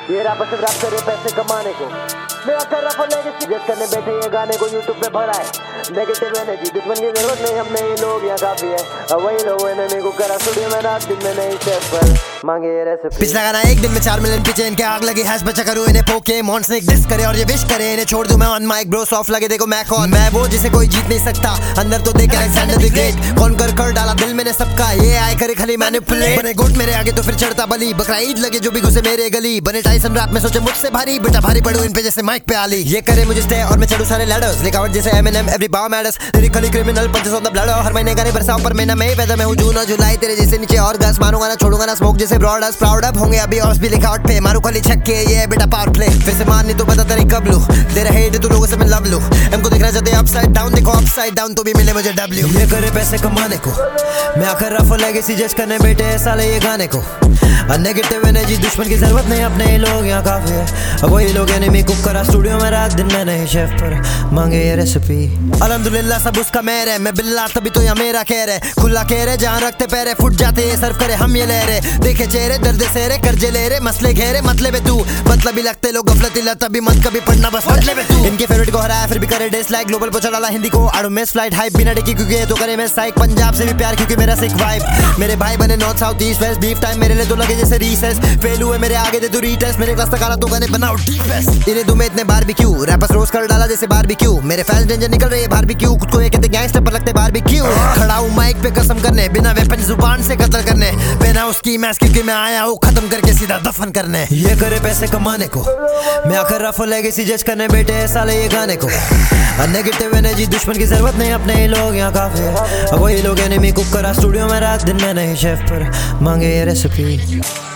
ये रैपर सिर्फ रैप करे पैसे कमाने को। मैं आकर रैपर लेके जज करने बैठे ये गाने को यूट्यूब पे भरा है। नेगेटिव एनर्जी दुश्मन की जरूरत नहीं, हमने ये लोग यहाँ काफी है। अब वही लोग एनिमी को करा स्टूडियो में रात दिन में नहीं शेफ पर मांगे ये रेसिपी। पिछला गाना एक दिन में 4 मिलियन पीछे इनके आग लगी हैश बचा करूँ इन्हें पोके मॉन्स ने डिस करे और ये विश करे इन्हें छोड़ दूं मैं ऑन माइक ब्रो सॉफ्ट लगे देखो मैं कौन मैं वो जिसे कोई जीत नहीं सकता अंदर तो देख अलेक्जेंडर द ग्रेट कौन कर डाला दिल मैंने सबका ये आए करे खाली मैनिपुलेट बने गुट मेरे आगे तो फिर चढ़ता बली बकरा ईद लगे जो भी घुसे मेरे गली बने टाइसन रात में सोचे मुझसे भारी बेटा भारी पड़ू इन पे जैसे माइक पे आली ये करे मुझे स्टे और मैं चढ़ूं सारे लैडर्स लिखावट जैसे Eminem every bar matters lyrically criminal punches on the blood हर महीने गाने बरसाऊं पर महीना में वेदर में हूं जून और जुलाई तेरे जैसे नीचे और गैस मारूंगा ना छोड़ूंगा ना स्मोक जैसे ब्रॉडर्स प्राउड अप होंगे अभी और भी लिखावट पे मारू खाली छक्के ये बेटा पावर प्ले फिर से मारनी तो बता तेरी कब लूं तेरा हेट तो लोगों से मैं लव लूं हमको देखना चाहते अपसाइड डाउन देखो अपसाइड डाउन तो भी मिले मुझे डब्ल्यू ये करे पैसे कमाने को मैं आकर रफ लेगेसी जज करने बैठे साले ये गाने को नेगेटिव एनर्जी दुश्मन की जरूरत नहीं अपने ही लोग यहाँ काफी है अब वही लोग एनिमी कुक करा स्टूडियो में रात दिन में नहीं शेफ पर मांगे ये रेसिपी अल्हम्दुलिल्लाह सब उसका मेहर है मैं बिल्ला तभी तो यहाँ मेरा कह रहे खुला कह रहे जहाँ रखते पैरे फुट जाते ये सर्व करे हम ये ले रहे देखे चेहरे दर्द सेरे कर्जे ले रहे मसले घेरे मतलब है तू मतलब ही लगते लोग गफलती लत तभी मत कभी पढ़ना बस मतलब है तू इनके फेवरेट को हराया फिर भी करे डिसलाइक ग्लोबल पहुंचा डाला हिंदी को आड़ू मिस फ्लाइट हाइप बिना टिकी क्योंकि ये तो करे मैं साइक पंजाब से भी प्यार क्योंकि मेरा सिख वाइब मेरे भाई बने north south east west beef time मेरे लिए तो लगे जैसे रीसेस फेल हुए मेरे आगे दे तू रीटेस्ट मेरे क्लास तक आना तो गाने बनाओ डीपेस्ट इन्हें दूं मैं इतने बारबेक्यू रैपर्स रोज कर डाला जैसे बारबेक्यू मेरे फैंस डेंजर निकल रहे हैं बारबेक्यू खुद को ये कहते गैंगस्टर पर लगते बारबेक्यू खड़ा हूं माइक पे कसम करने बिना वेपन जुबान से कत्ल करने बिना उसकी मैच क्योंकि मैं आया हूं खत्म करके सीधा दफन करने ये करे पैसे कमाने को मैं आकर रफ लेगेसी जज करने बैठे साले ये गाने को नेगेटिव एनर्जी दुश्मन की जरूरत नहीं अपने ही लोग यहाँ काफी है अब वही लोग एनिमी कुक करा स्टूडियो में रात दिन में नहीं शेफ पर मांगे ये रेसिपी